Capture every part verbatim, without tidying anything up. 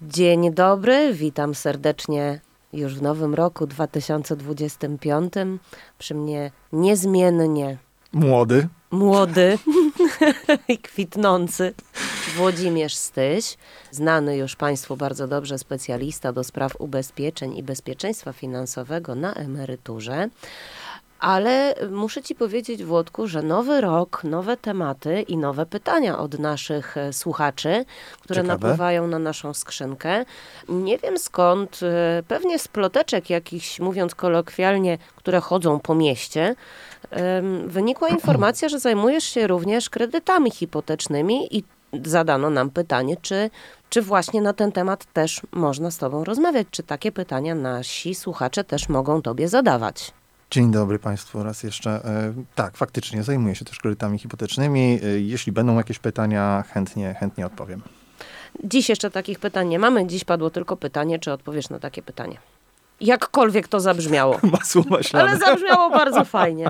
Dzień dobry, witam serdecznie już w nowym roku dwa tysiące dwudziestym piątym. Przy mnie niezmiennie Młody. Młody i kwitnący Włodzimierz Styś, znany już Państwu bardzo dobrze specjalista do spraw ubezpieczeń i bezpieczeństwa finansowego na emeryturze. Ale muszę Ci powiedzieć, Włodku, że nowy rok, nowe tematy i nowe pytania od naszych słuchaczy, które Ciekawe. napływają na naszą skrzynkę. Nie wiem skąd, pewnie z ploteczek jakichś, mówiąc kolokwialnie, które chodzą po mieście, wynikła informacja, że zajmujesz się również kredytami hipotecznymi i zadano nam pytanie, czy, czy właśnie na ten temat też można z Tobą rozmawiać, czy takie pytania nasi słuchacze też mogą Tobie zadawać. Dzień dobry Państwu raz jeszcze. E, tak, faktycznie zajmuję się też kredytami hipotecznymi. E, jeśli będą jakieś pytania, chętnie, chętnie odpowiem. Dziś jeszcze takich pytań nie mamy. Dziś padło tylko pytanie, czy odpowiesz na takie pytanie. Jakkolwiek to zabrzmiało. Masło maślane. Ale zabrzmiało bardzo fajnie.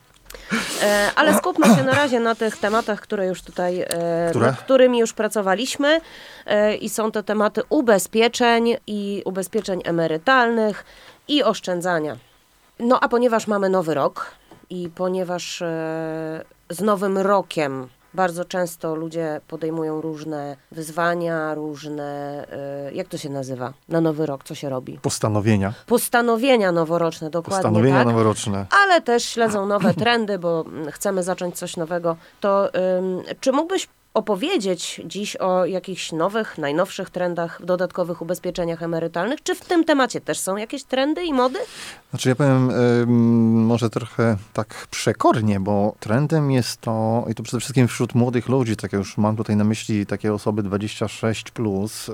E, ale skupmy się na razie na tych tematach, które już tutaj, e, Które? nad którymi już pracowaliśmy. E, I są to tematy ubezpieczeń i ubezpieczeń emerytalnych i oszczędzania. No a ponieważ mamy nowy rok i ponieważ e, z nowym rokiem bardzo często ludzie podejmują różne wyzwania, różne, e, jak to się nazywa? Na nowy rok co się robi? Postanowienia. Postanowienia noworoczne, dokładnie Postanowienia tak. noworoczne. Ale też śledzą nowe trendy, bo chcemy zacząć coś nowego. To ym, czy mógłbyś opowiedzieć dziś o jakichś nowych, najnowszych trendach w dodatkowych ubezpieczeniach emerytalnych? Czy w tym temacie też są jakieś trendy i mody? Znaczy ja powiem y, może trochę tak przekornie, bo trendem jest to, i to przede wszystkim wśród młodych ludzi, tak już mam tutaj na myśli takie osoby dwadzieścia sześć plus, y,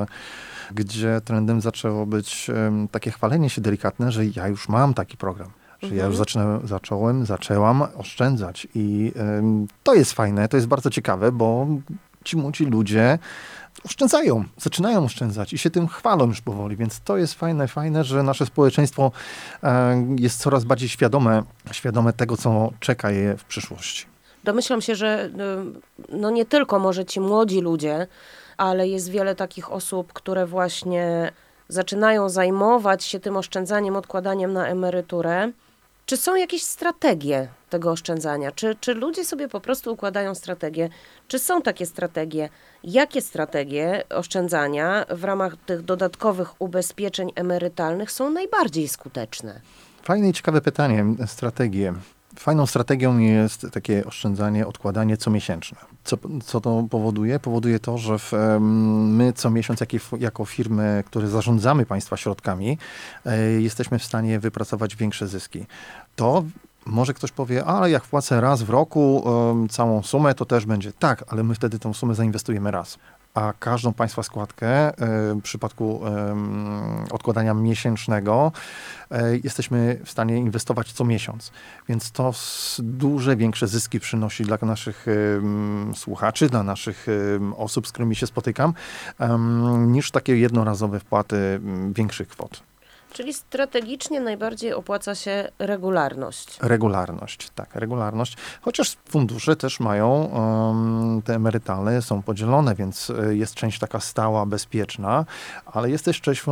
gdzie trendem zaczęło być y, takie chwalenie się delikatne, że ja już mam taki program. Że mhm. ja już zaczynę, zacząłem, zaczęłam oszczędzać i ym, to jest fajne, to jest bardzo ciekawe, bo ci młodzi ludzie oszczędzają, zaczynają oszczędzać i się tym chwalą już powoli, więc to jest fajne, fajne, że nasze społeczeństwo y, jest coraz bardziej świadome, świadome tego, co czeka je w przyszłości. Domyślam się, że no nie tylko może ci młodzi ludzie, ale jest wiele takich osób, które właśnie zaczynają zajmować się tym oszczędzaniem, odkładaniem na emeryturę. Czy są jakieś strategie tego oszczędzania? Czy, czy ludzie sobie po prostu układają strategie? Czy są takie strategie? Jakie strategie oszczędzania w ramach tych dodatkowych ubezpieczeń emerytalnych są najbardziej skuteczne? Fajne i ciekawe pytanie. Strategie. Fajną strategią jest takie oszczędzanie, odkładanie comiesięczne. Co, co to powoduje? Powoduje to, że w, my co miesiąc jak, jako firmy, które zarządzamy państwa środkami, e, jesteśmy w stanie wypracować większe zyski. To może ktoś powie, ale jak wpłacę raz w roku e, całą sumę, to też będzie. Tak, ale my wtedy tą sumę zainwestujemy raz. A każdą państwa składkę y, w przypadku y, odkładania miesięcznego y, jesteśmy w stanie inwestować co miesiąc. Więc to duże, większe zyski przynosi dla naszych y, słuchaczy, dla naszych y, osób, z którymi się spotykam, y, niż takie jednorazowe wpłaty y, większych kwot. Czyli strategicznie najbardziej opłaca się regularność. Regularność, tak, regularność. Chociaż fundusze też mają, um, te emerytalne są podzielone, więc jest część taka stała, bezpieczna, ale jest też część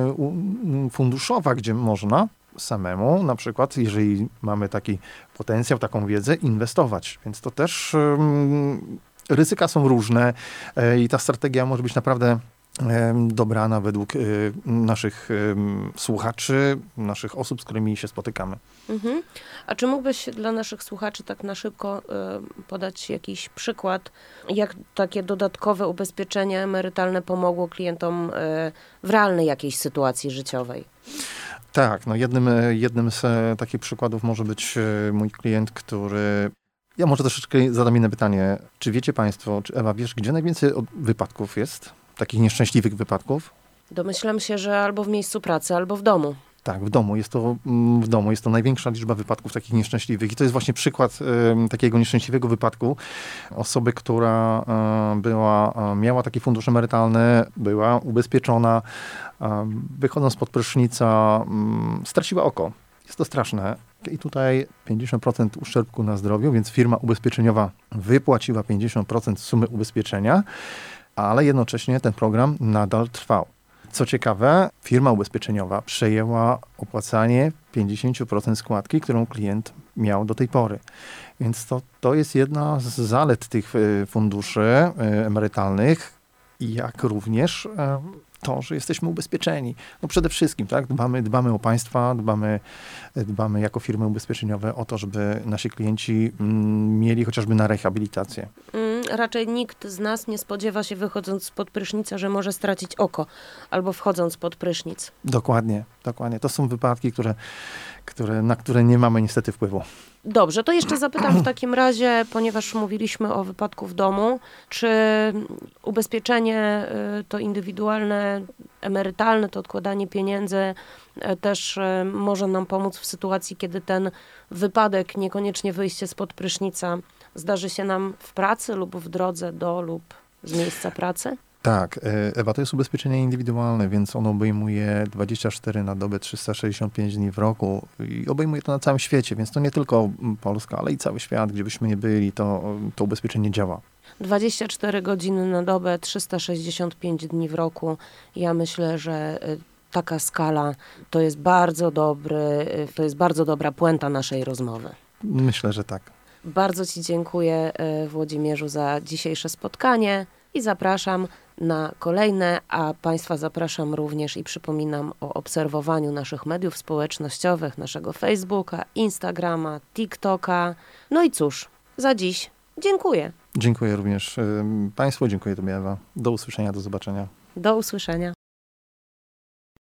um, funduszowa, gdzie można samemu, na przykład, jeżeli mamy taki potencjał, taką wiedzę, inwestować. Więc to też um, ryzyka są różne e, i ta strategia może być naprawdę dobrana według y, naszych y, słuchaczy, naszych osób, z którymi się spotykamy. Mhm. A czy mógłbyś dla naszych słuchaczy tak na szybko y, podać jakiś przykład, jak takie dodatkowe ubezpieczenie emerytalne pomogło klientom y, w realnej jakiejś sytuacji życiowej? Tak, no jednym, jednym z e, takich przykładów może być e, mój klient, który... Ja może troszeczkę zadam inne pytanie. Czy wiecie Państwo, czy Ewa, wiesz, gdzie najwięcej wypadków jest? Takich nieszczęśliwych wypadków? Domyślam się, że albo w miejscu pracy, albo w domu. Tak, w domu. Jest to w domu. Jest to największa liczba wypadków takich nieszczęśliwych. I to jest właśnie przykład y, takiego nieszczęśliwego wypadku. Osoby, która y, była, y, miała taki fundusz emerytalny, była ubezpieczona, y, wychodząc spod prysznica, y, straciła oko. Jest to straszne. I tutaj pięćdziesiąt procent uszczerbku na zdrowiu, więc firma ubezpieczeniowa wypłaciła pięćdziesiąt procent sumy ubezpieczenia. ale jednocześnie ten program nadal trwał. Co ciekawe, firma ubezpieczeniowa przejęła opłacanie pięćdziesiąt procent składki, którą klient miał do tej pory. Więc to, to jest jedna z zalet tych y, funduszy y, emerytalnych, jak również y, to, że jesteśmy ubezpieczeni. No przede wszystkim, tak, dbamy, dbamy o państwa, dbamy, dbamy jako firmy ubezpieczeniowe o to, żeby nasi klienci mm, mieli chociażby na rehabilitację. Mm, raczej nikt z nas nie spodziewa się, wychodząc spod prysznica, że może stracić oko, albo wchodząc pod prysznic. Dokładnie, dokładnie. To są wypadki, które, które, na które nie mamy niestety wpływu. Dobrze, to jeszcze zapytam w takim razie, ponieważ mówiliśmy o wypadku w domu, czy ubezpieczenie y, to indywidualne, emerytalne, to odkładanie pieniędzy y, też y, może nam pomóc w sytuacji, kiedy ten wypadek, niekoniecznie wyjście spod prysznica, zdarzy się nam w pracy lub w drodze do lub z miejsca pracy? Tak, Ewa, to jest ubezpieczenie indywidualne, więc ono obejmuje dwadzieścia cztery na dobę, trzysta sześćdziesiąt pięć dni w roku i obejmuje to na całym świecie, więc to nie tylko Polska, ale i cały świat, gdzie byśmy nie byli, to, to ubezpieczenie działa. dwadzieścia cztery godziny na dobę, trzysta sześćdziesiąt pięć dni w roku. Ja myślę, że taka skala to jest bardzo dobry, to jest bardzo dobra puenta naszej rozmowy. Myślę, że tak. Bardzo Ci dziękuję, Włodzimierzu, za dzisiejsze spotkanie i zapraszam na kolejne, a Państwa zapraszam również i przypominam o obserwowaniu naszych mediów społecznościowych, naszego Facebooka, Instagrama, TikToka. No i cóż, za dziś dziękuję. Dziękuję również Państwu, dziękuję Tobie, Ewa. Do usłyszenia, do zobaczenia. Do usłyszenia.